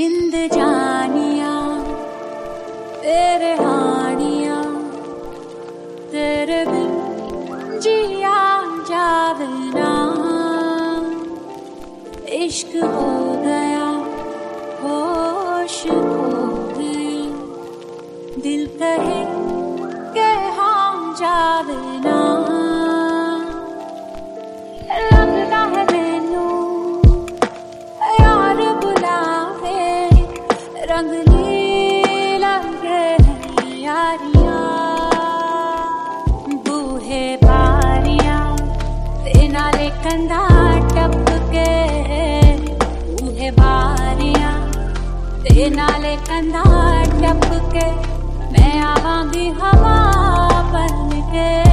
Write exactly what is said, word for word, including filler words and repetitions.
जिंद जानिया तेरे हानिया तेरे बिन जिया जावे ना। इश्क हो गया होश खो गई, दिल कहे के हाँ जावे ना। लगता है मैनू यार बुलावे, रंग ली लगे यारियां बूहे बारियां ते नाले कंधा टपके, बूहे बारियां ते नाले कंधा टपके मैं आवांगी हवा बन के।